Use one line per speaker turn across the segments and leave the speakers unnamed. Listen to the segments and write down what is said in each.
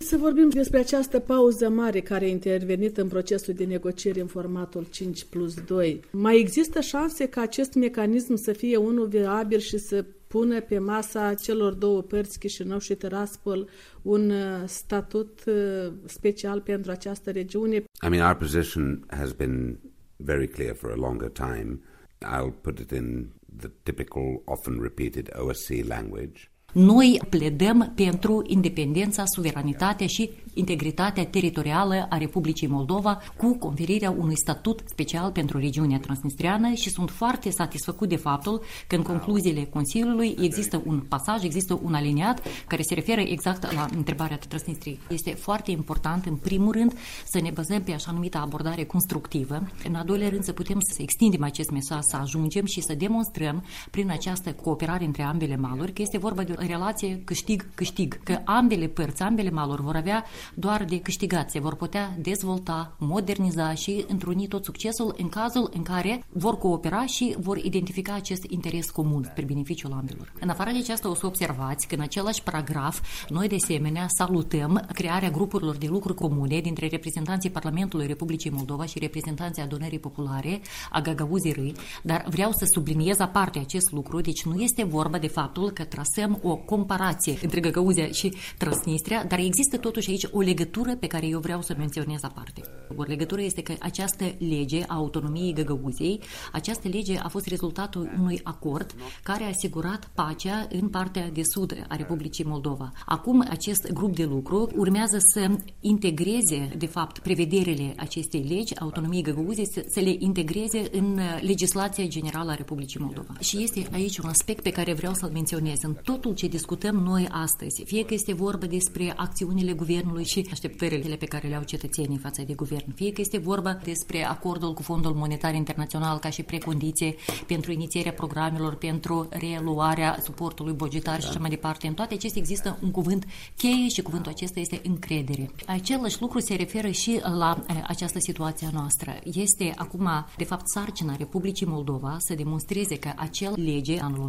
Să vorbim despre această pauză mare care a intervenit în procesul de negocieri în formatul 5+2. Mai există șanse ca acest mecanism să fie unul viabil și să pună pe masa celor două părți, Chișinău și Tiraspol, un statut special pentru această regiune?
I mean, our position has been very clear for a longer time. I'll put it in the typical, often repeated OSCE language.
Noi pledăm pentru independența, suveranitatea și integritatea teritorială a Republicii Moldova cu conferirea unui statut special pentru regiunea transnistreană și sunt foarte satisfăcut de faptul că în concluziile Consiliului există un pasaj, există un aliniat care se referă exact la întrebarea Transnistriei. Este foarte important, în primul rând, să ne bazăm pe așa numită abordare constructivă, în al doilea rând să putem să extindem acest mesaj, să ajungem și să demonstrăm prin această cooperare între ambele maluri că este vorba de o relație câștig-câștig, că ambele părți, ambele maluri vor avea doar de câștigat, se vor putea dezvolta, moderniza și întruni tot succesul în cazul în care vor coopera și vor identifica acest interes comun spre beneficiul ambelor. În afară de aceasta o să observați că în același paragraf noi de asemenea salutăm crearea grupurilor de lucru comune dintre reprezentanții Parlamentului Republicii Moldova și reprezentanții Adunării Populare a Gagauzii, dar vreau să subliniez aparte acest lucru, deci nu este vorba de faptul că trasăm o comparație între Gagauzia și Transnistria, dar există totuși aici o legătură pe care eu vreau să menționez aparte. O legătură este că această lege a autonomiei Gagauziei, această lege a fost rezultatul unui acord care a asigurat pacea în partea de sud a Republicii Moldova. Acum acest grup de lucru urmează să integreze, de fapt, prevederile acestei legi, autonomiei Gagauziei, să le integreze în legislația generală a Republicii Moldova. Și este aici un aspect pe care vreau să-l menționez. În totul ce discutăm noi astăzi, fie că este vorba despre acțiunile guvernului și așteptările pe care le au cetățenii față de guvern, fie că este vorba despre acordul cu Fondul Monetar Internațional ca și precondiție pentru inițierea programelor, pentru reluarea suportului bugetar și așa mai departe. În toate acestea există un cuvânt cheie și cuvântul acesta este încredere. Același lucru se referă și la această situație a noastră. Este acum, de fapt, sarcina Republicii Moldova să demonstreze că acea lege anul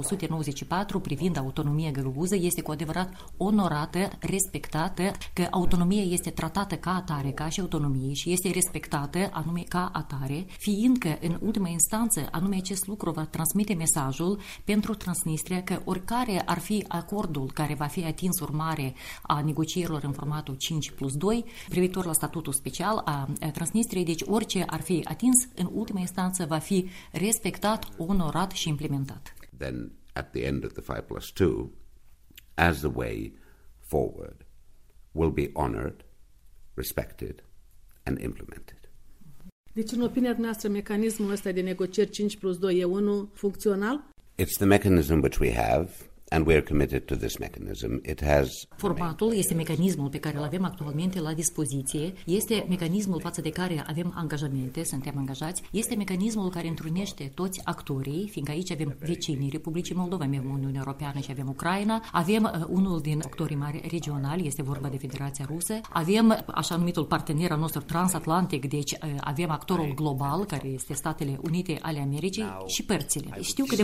1994 privind autonomia găgăuză este cu adevărat onorată, respectată, că autonomia este tratată ca atare, ca și autonomie și este respectată anume ca atare, fiindcă în ultima instanță anume acest lucru va transmite mesajul pentru Transnistria că oricare ar fi acordul care va fi atins urmare a negocierilor în formatul 5+2 privitor la statutul special a Transnistriei, deci orice ar fi atins, în ultima instanță va fi respectat, onorat și implementat.
Then at the end of the 5+2, as the way forward, will be honored, respected and implemented.
Deci, în opinia noastră, mecanismul ăsta de negocieri 5+2 e unul funcțional?
It's the mechanism which we have, and we are committed to this mechanism. It has...
Formatul este mecanismul pe care îl avem actualmente la dispoziție, este mecanismul față de care avem angajamente, suntem angajați, este mecanismul care întrunește toți actorii, fiindcă aici avem vecinii Republicii Moldova, avem Uniunea Europeană și avem Ucraina, avem unul din actorii mari regionali, este vorba de Federația Rusă, avem așa numitul partener al nostru transatlantic, deci avem actorul global, care este Statele Unite ale Americii și părțile. Știu că de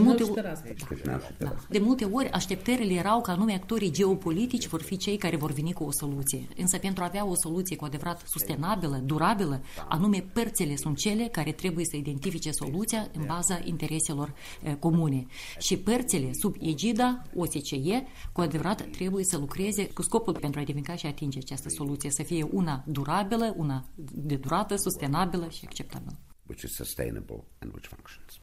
multe ori așteptările erau că anume actorii geopolitici vor fi cei care vor veni cu o soluție. Însă pentru a avea o soluție cu adevărat sustenabilă, durabilă, anume părțile sunt cele care trebuie să identifice soluția în baza intereselor comune. Și părțile sub egida OSCE cu adevărat trebuie să lucreze cu scopul pentru a identifica și atinge această soluție, să fie una durabilă, una de durată, sustenabilă și acceptabilă.
Which is sustainable and which functions.